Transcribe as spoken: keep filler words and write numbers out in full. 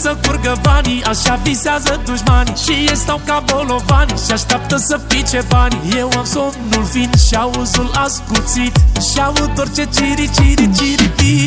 să curgă banii, așa visează dușmanii și ei stau ca bolovani și așteaptă să pice banii. Eu am somnul fin și auzul ascuțit și aud orice ciri, ciri, ciri, ciri.